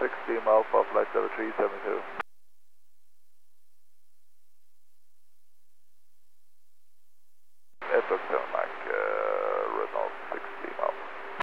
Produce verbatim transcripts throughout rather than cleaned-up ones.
six Team Alpha, flight level three seven two. ett och seven Mac, uh, Renault six Team Alpha.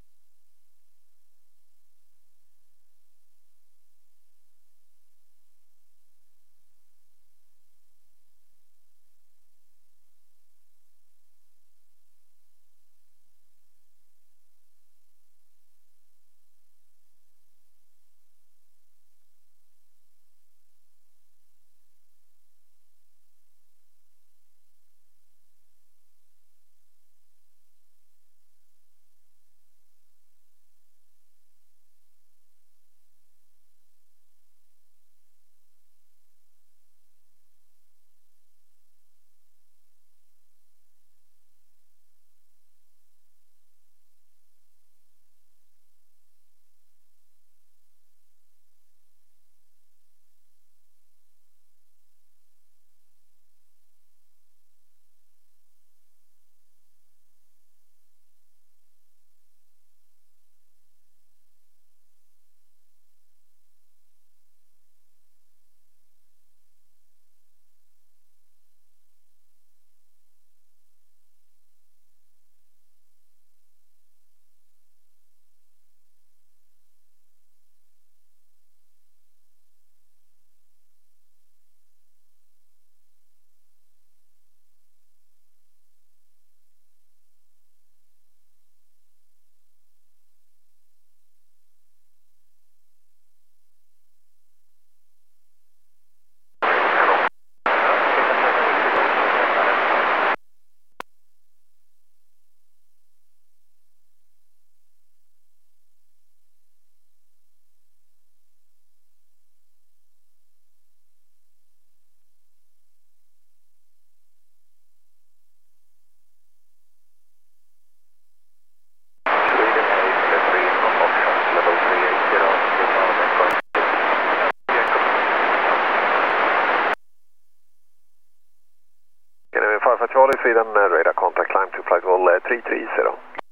Alpha Charlie, Sweden, uh, radar contact, climb to flight level uh, three three zero.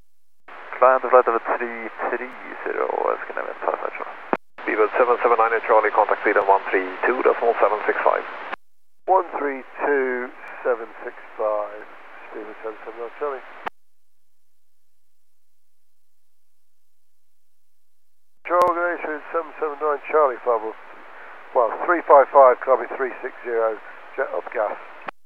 Climb to flight level three three zero, Scandinavian Alpha Charlie. Beaver seven seven nine Charlie, contact Sweden one three two decimal seven six five. one three two seven six five, Beaver seven seven nine Charlie. Charlie, seven seven nine Charlie, Fable. Well, three five five, copy three six zero, jet up gas.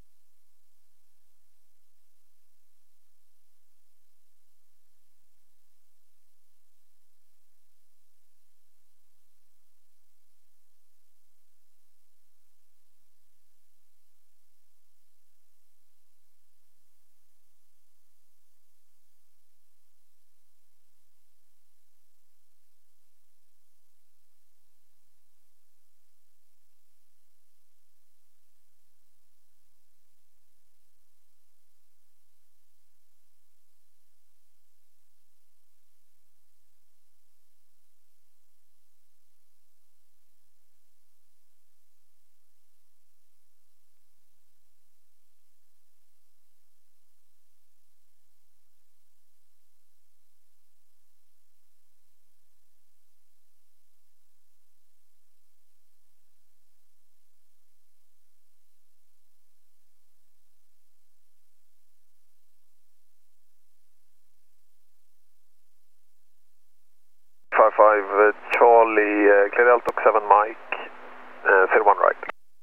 five five uh, Charlie, uh, clear Eltok seven Mike, uh, zero one right.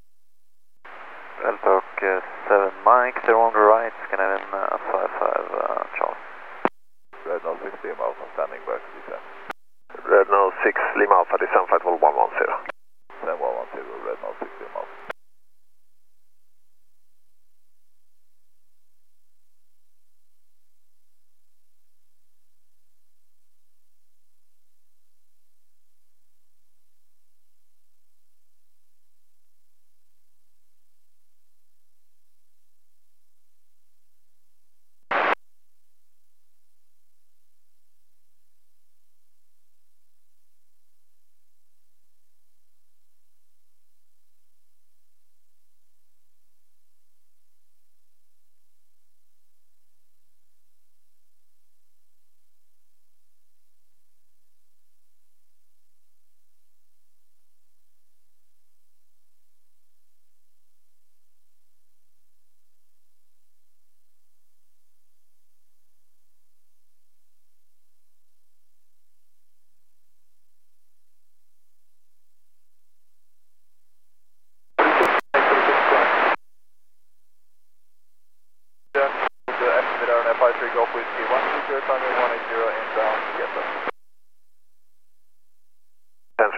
Eltok uh, seven Mike, zero one right, Scandinavian uh, five five uh, Charlie. Red Null six Lima Alpha, standing by for descent. Red Null six Lima Alpha, descent flight level one one zero. Then one one zero, Red Null six Lima Alpha.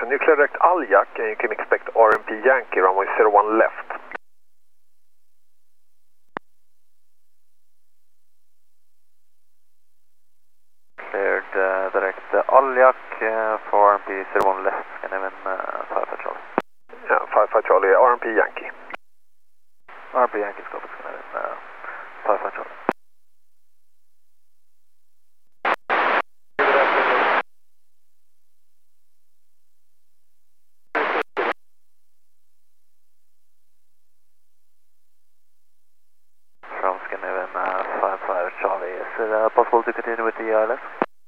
nuclear direct Aljak, and you can expect R M P Yankee runway zero one left. Cleared uh, direct uh, Aljak uh, for R M P zero one left, and even uh, five five Charlie. Yeah, five five Charlie, R M P Yankee. R M P Yankee stop, and even uh, five five Charlie. From Scandinavian uh, five five Charlie, is it uh, possible to continue with the I L S?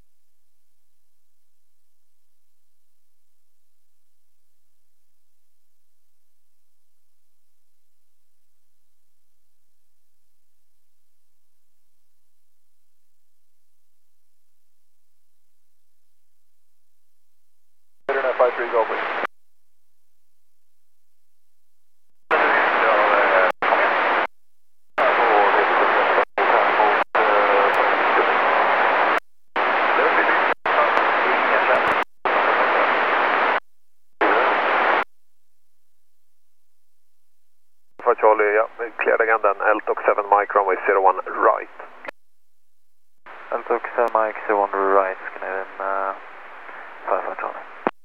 five three Golf. five Charlie, yeah, cleared again then, L T O C seven Mike, runway zero one right. L T O C seven Mike, zero one right, Scandinavian uh, five five Charlie.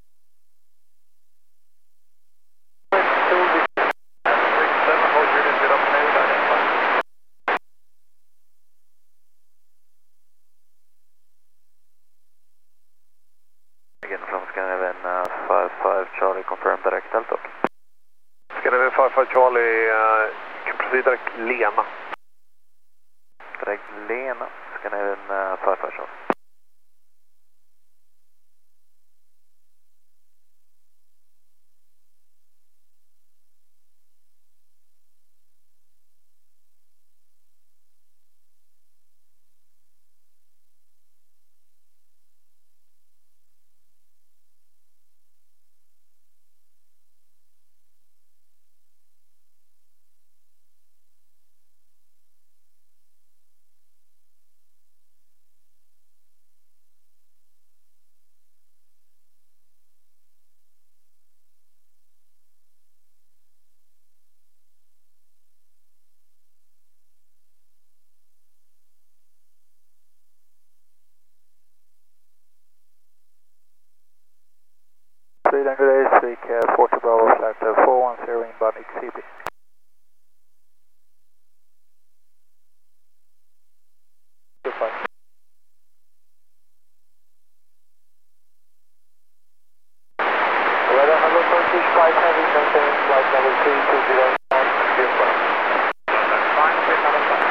Again from Scandinavian uh, five five Charlie, confirm direct L T O C. Scandinavian five five Charlie, uh, you can proceed direct Lena. Direct Lena, Scandinavian uh, five five Charlie. Sweden, good day, Swik, uh, forty Bravo, flight uh, four one zero inbound X C P. Goodbye. Weather hello Turkish flight heavy, maintain flight level three two zero nine, goodbye. Fine, please have a flight.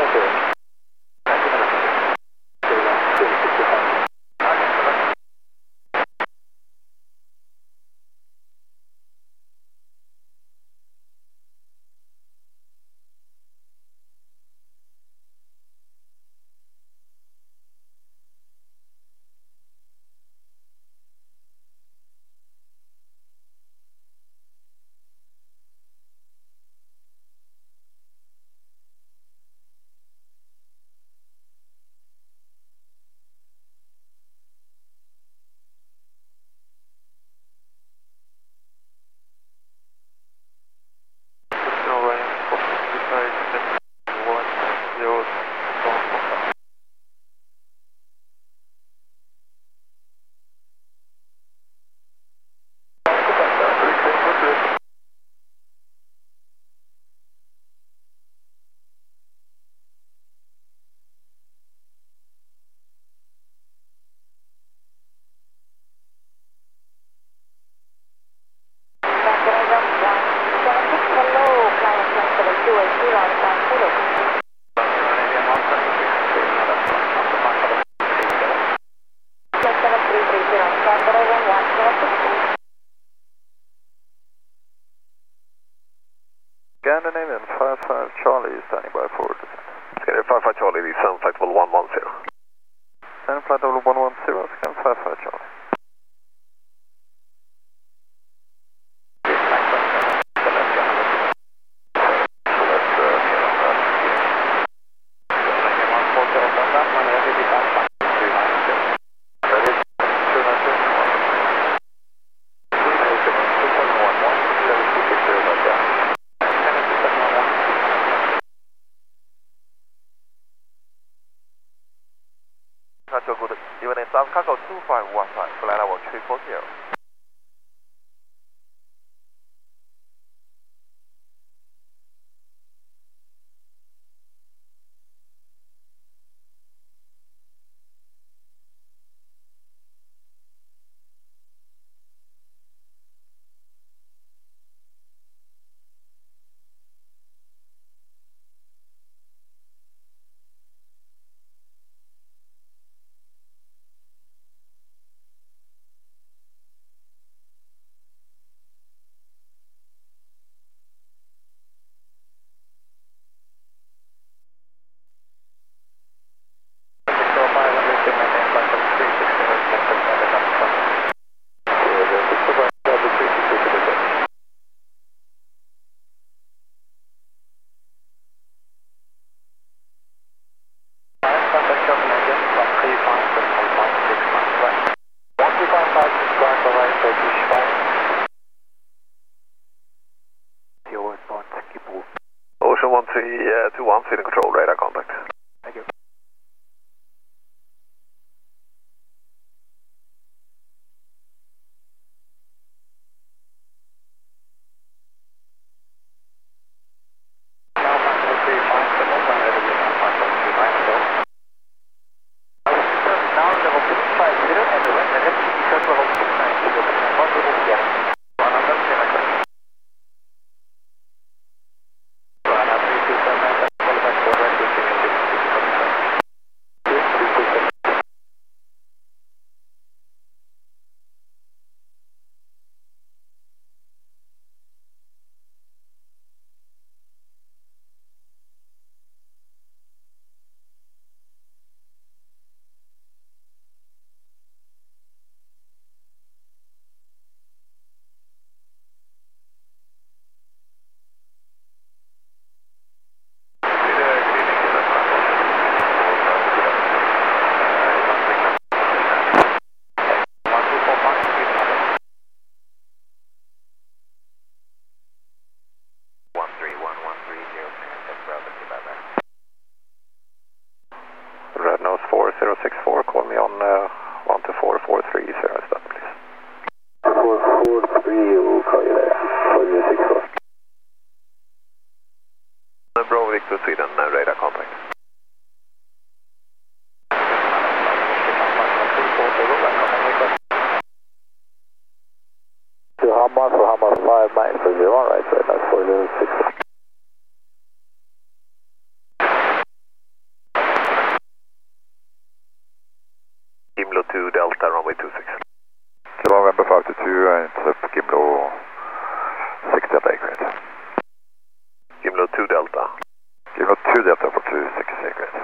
Scandinavian five five Charlie standing by forward. Scandinavian five five Charlie, the Sun Flight Level one one zero. Sun Flight Level one one zero, Scandinavian five five Charlie. Unit South Cargo two five one five, flight level three four zero. Ocean one three two one, feeding control, radar contact. Thank you. four zero six four, call me on uh, one two four four three zero, stop please. four four three, we'll call you there, four zero six four. Bravo Victor Sweden, uh, radar contact. To Hammar for Hammar five nine for zero, right, right, that's four zero six four. Delta, runway two six. Kilo November five two two, and it's up Gimlo six Delta acreage. Gimlo two Delta. Gimlo two Delta for two six acreage.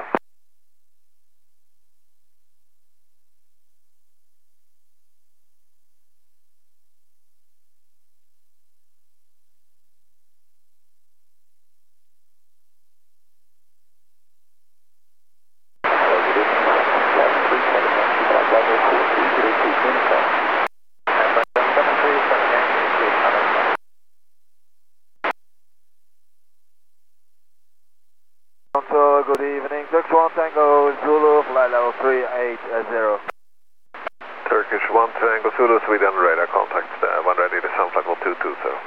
So, good evening, Turkish one Tango Zulu, flight level three eight zero. Turkish one Tango Zulu, Sweden radar contact, uh, one ready to sound flight level two two zero.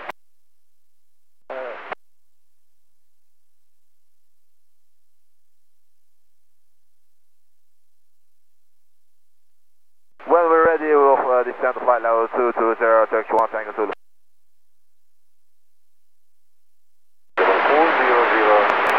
When we're ready, we'll uh, descend to flight level two two zero, Turkish one Tango Zulu. four zero zero.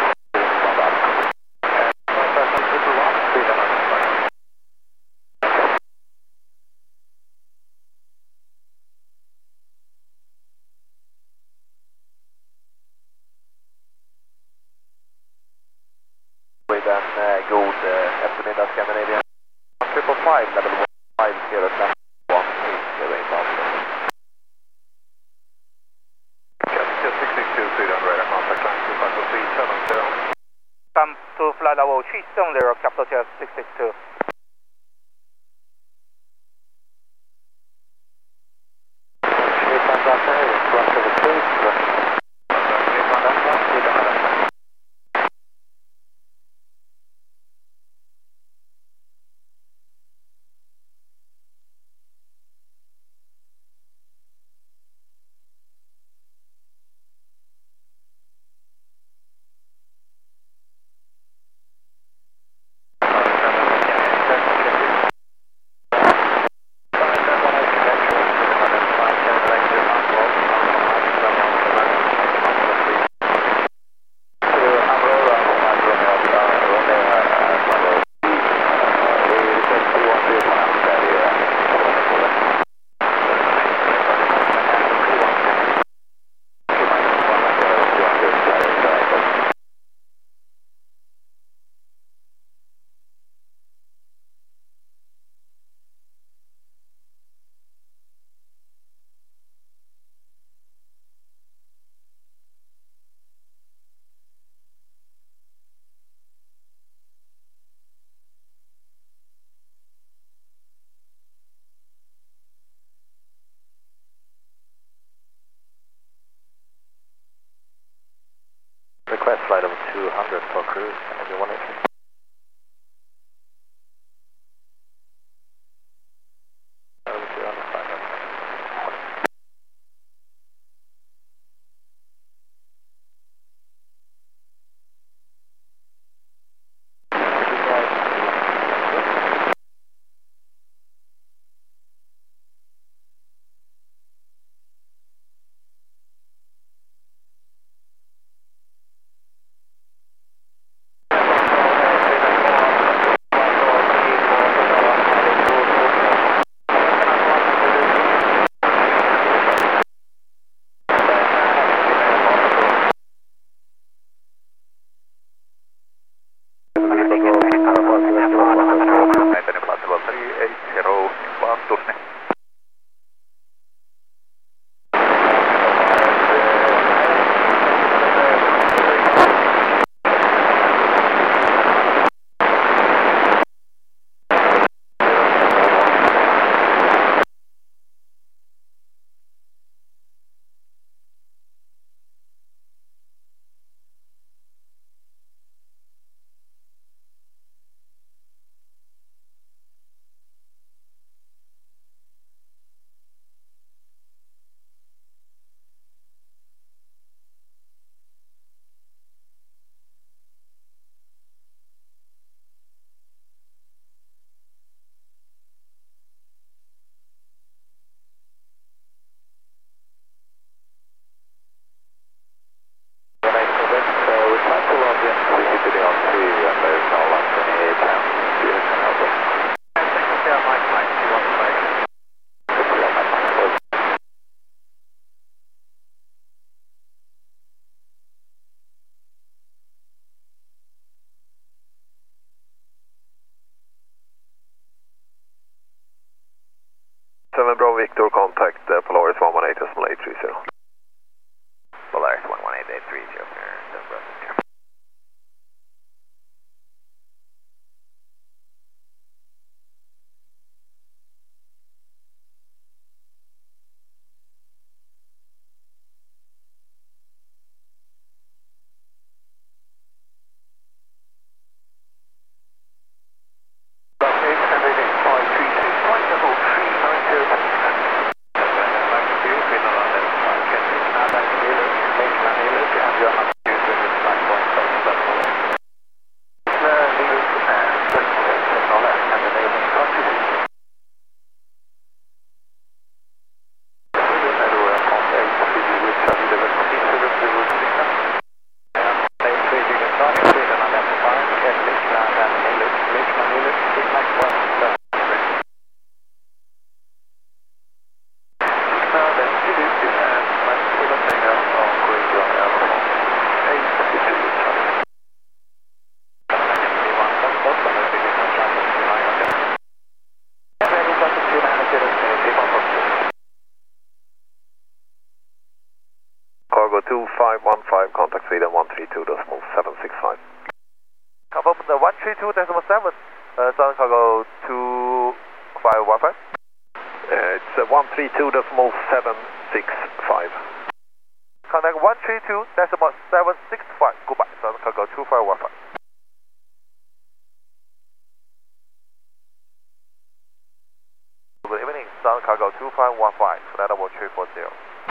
With en eh, god eh, eftermiddag Scandinavian. Triple five, level one five zero seven one eight zero eight after. six six two, Sweden radar contact, line two five three seven zero. Come to flight level three seven zero, capital Jet six six two. Request flight over two hundred for cruise, Canadian one eighty. Over two hundred, five hundred. Delta five, English, land and English, English, English, six nine one, seven. Now then, you do see that, let's see the thing out on Green Rock Alpha, eight fifty-two, Charlie. Cargo two five one five, contact Sweden one three two decimal seven six five. Confirm the one three two decimal seven, uh, Southern Cargo two five one five. Uh, it's uh, one three two decimal seven six five. Contact one three two decimal seven six five, goodbye, Southern Cargo two five one five. Good evening, Southern Cargo two five one five, flight level three four zero.